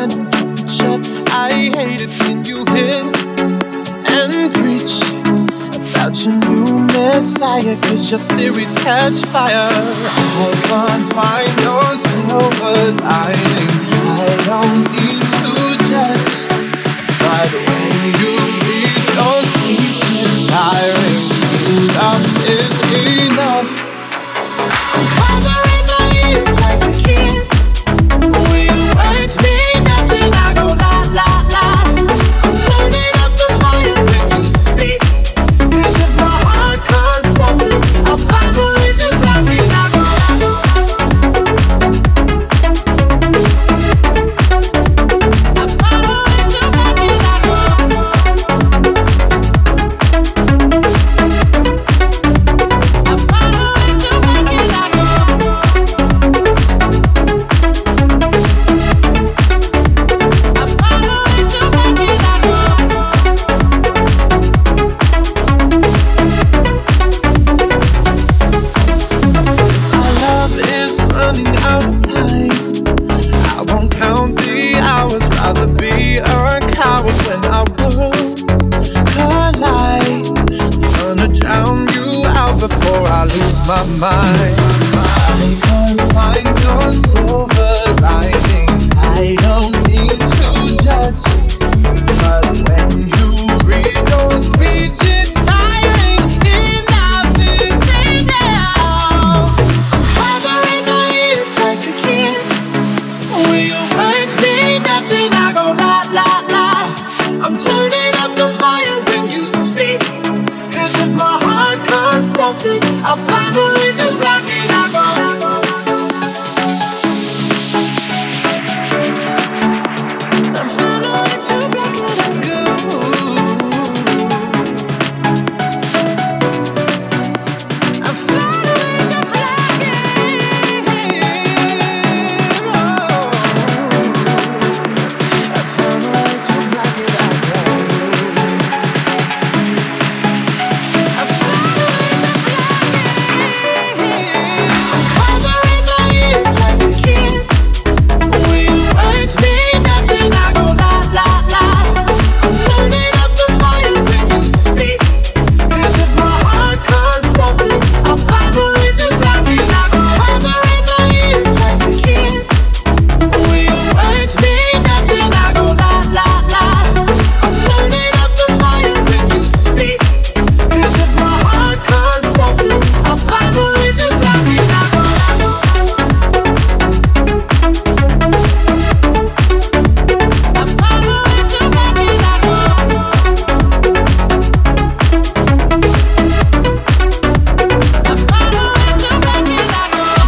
and shut. I hate it when you hiss and preach about your new messiah, 'cause your theories catch fire. I can't find your silver lining. I don't need to judge, but when you read your speech, it's tiring. Enough is enough. I'm covering my ears like a kid. When your words mean nothing, I go la la la. I'm turning up the volume when you speak, 'cause if my heart can't stop it, I'll find a way to stop it. I go la la. I find a way to stop it. I go. I find a way to stop it. I go. I find a way to stop it. I go. Our love is running out of time. I won't count the hours, rather be a coward when our worlds collide. Gonna drown you out before I lose my mind. I can't find your silver lining. I don't need to judge, but when you read your speech, it's tiring. Enough is enough. Hovering my ears like a kid. When your words mean nothing, I go la la la. I'm turning up the fire when you speak, 'cause if my heart can't stop it, I'll find